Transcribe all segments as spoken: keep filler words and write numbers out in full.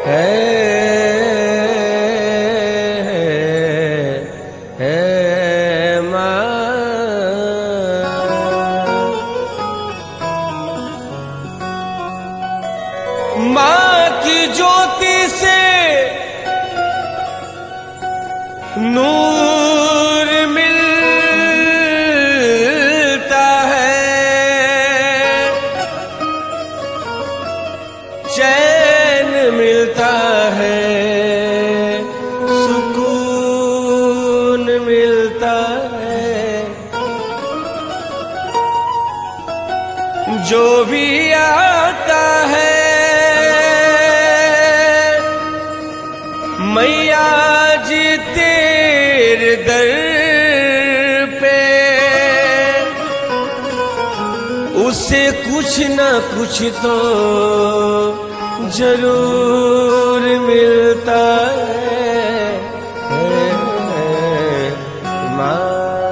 है, है माँ। माँ की ज्योति से नूर मिलता है, चैन मिलता है, सुकून मिलता है। जो भी आता है मैया जी तेरे दर पे, उसे कुछ न कुछ तो जरूर मिलता है, है, है माँ।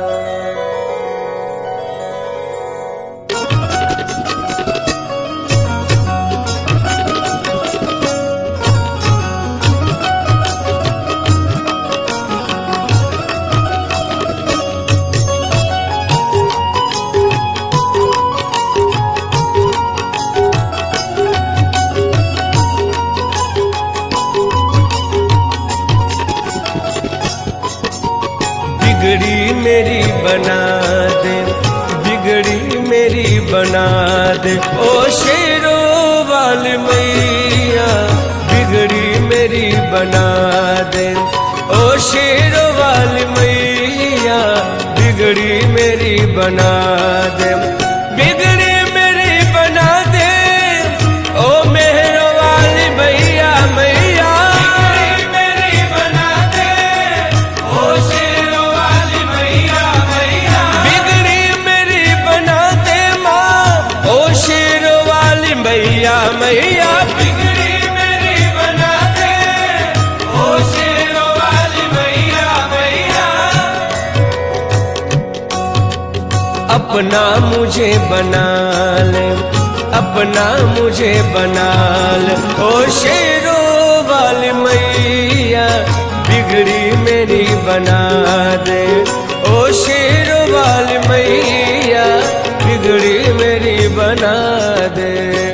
बिगड़ी मेरी बना दे, बिगड़ी मेरी बना दे, ओ शेरों वाली मैया। बिगड़ी मेरी बना दे, ओ शेरों वाली मैया। बिगड़ी मेरी बना दे, बिगड़ी मेरी बना दे, ओ मेहरों वाली मैया मैया। बिगड़ी मेरी बना दे, ओ शेरों वाली मैया मैया। बिगड़ी मेरी बना दे माँ, ओ शेरों वाली मैया मैया। बिगड़ी मेरी बना दे, ओ शेरों वाली मैया मैया। अपना मुझे बना ले, अपना मुझे बना ले, ओ शेरों वाली मैया। बिगड़ी मेरी बना दे, ओ शेरों वाली मैया। बिगड़ी मेरी बना दे।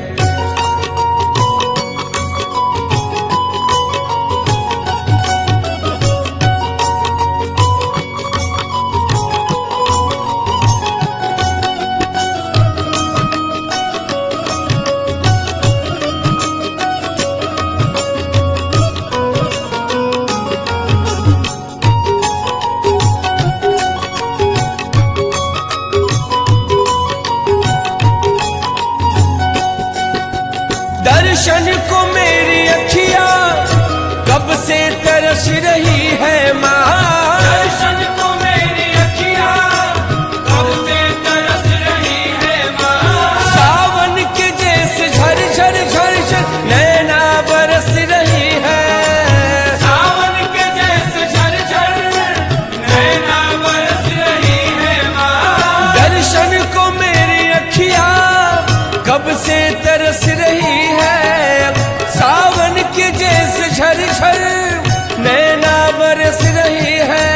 दर्शन को मेरी अखियाँ कब से तरस रही है माँ। दर्शन को मेरी अखियाँ कब से तरस रही है माँ। सावन के जैसे झर झर झर झर नैना बरस रही है। सावन के जैसे झर झर नैना बरस रही है माँ। दर्शन को मेरी अखियाँ कब से तरस रही है। सावन के जैसे झर झर नैना बरस रही है।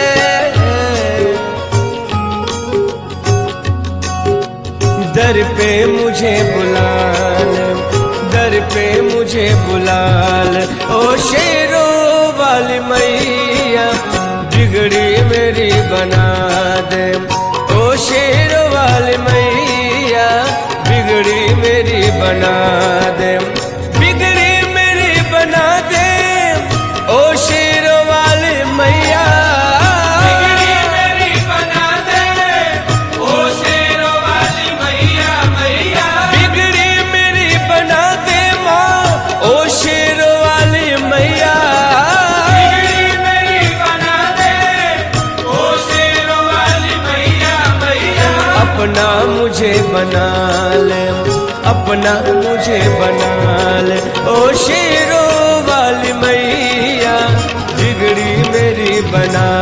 दर पे मुझे बुला ले, दर पे मुझे बुला ले, ओ शेरों वाली मैया। बिगड़ी मेरी बना दे, ओ शेरों वाली मैया। बिगड़ी मेरी बना दे, बिगड़ी मेरी बना दे, ओ शेरों वाली मैया। बिगड़ी मेरी बना दे, ओ शेरों वाली मैया मैया। बिगड़ी मेरी बना दे माँ, ओ शेरों वाली मैया। बिगड़ी मेरी बना दे, ओ शेरों वाली मैया मैया। अपना मुझे बना ले, अपना मुझे बना ले, ओ शेरों वाली मैया। बिगड़ी मेरी बना